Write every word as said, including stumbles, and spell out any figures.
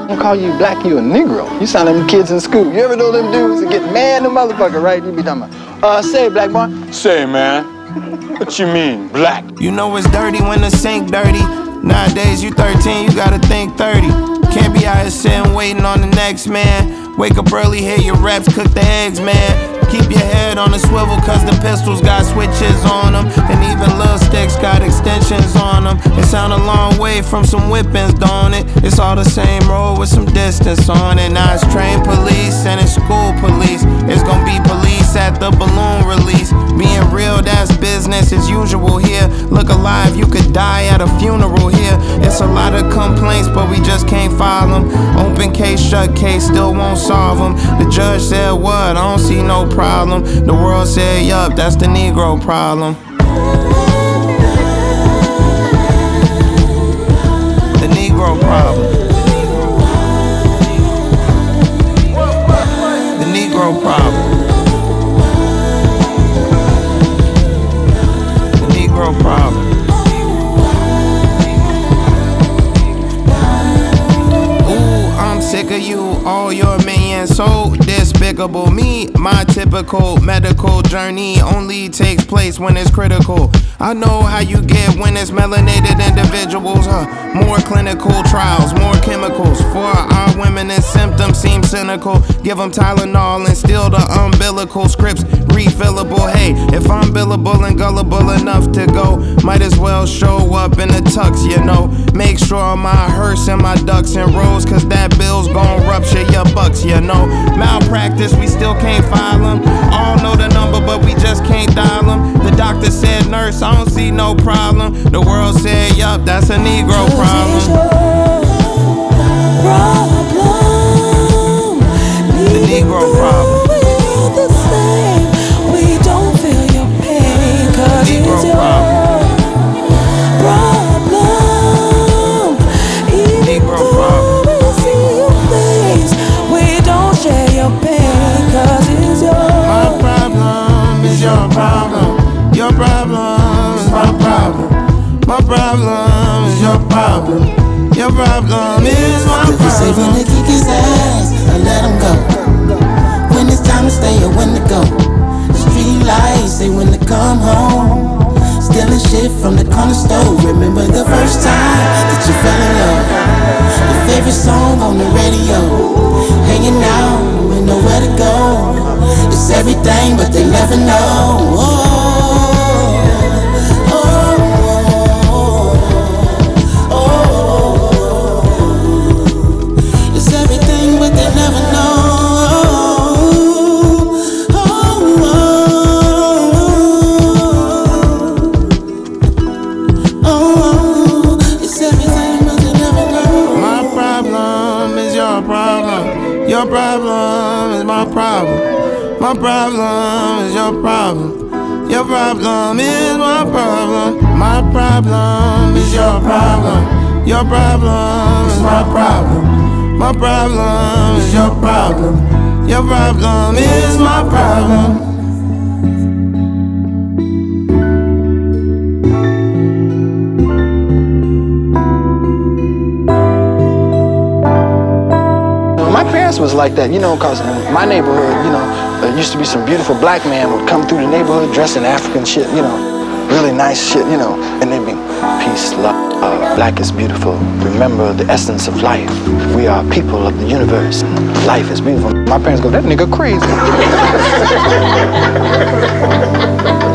I'm gonna call you black, you a Negro. You sound like them kids in school. You ever know them dudes that get mad the motherfucker, right? You be talking about, uh, say, black boy. Say, man, what you mean, black? You know it's dirty when the sink dirty. Nowadays you thirteen, you gotta think thirty. Can't be out here sitting waiting on the next man. Wake up early, hit your reps, cook the eggs, man. Keep your head on the swivel, cause the pistols got switches on them. And even little sticks got extensions on them. It sound a long way from some whippings, don't it? It's all the same road with some distance on it. Now it's train police and it's school police. It's gonna be police at the balloon release. Being real, that's business as usual here. Look alive, you could die at a funeral here. It's a lot of complaints, but we just can't file them. Open case, shut case, still won't solve them. The judge said what? I don't see no problem. The world said yup, that's the Negro problem. The Negro problem. The Negro problem. The Negro problem. Ooh, I'm sick of you, all your minions so despicable. Me, my typical medical journey only takes place when it's critical. I know how you get when it's melanated individuals, huh? More clinical trials, more chemicals. For our women and symptoms seem cynical. Give them Tylenol and steal the umbilical. Scripts refillable. Hey, if I'm billable and gullible enough to go, might as well show up in a tux, you know. Make sure my hearse and my ducks in rows, cause that bill's gon' rupture your bucks, you know. Malpractice, we still can't file them. All know the number, but we just can't dial them. The doctor said, nurse, I don't see no problem. The world said, yup, that's a Negro problem. The Negro problem. We don't feel your pain, cause it's your problem. Negro problem. We see your face. We don't share your pain, cause it's your My problem is your problem. Your problem is my problem. My problem is your problem. Your problem is my problem. People say when to kick his ass and let him go. When it's time to stay or when to go. The street lights say when to come home. Stealing shit from the corner store. Remember the first time that you fell in love. Your favorite song on the radio. Hanging out with nowhere to go. It's everything but they never know. Oh. Your problem is my problem. My problem is your problem. Your problem is my problem. My problem is your problem. Your problem is my problem. My problem is your problem. Your problem is my problem. Was like that, you know, because in my neighborhood, you know, there used to be some beautiful black man would come through the neighborhood dressed in African shit, you know, really nice shit, you know, and they'd be, peace, love, uh, black is beautiful, remember the essence of life, we are people of the universe, life is beautiful. My parents go, that nigga crazy.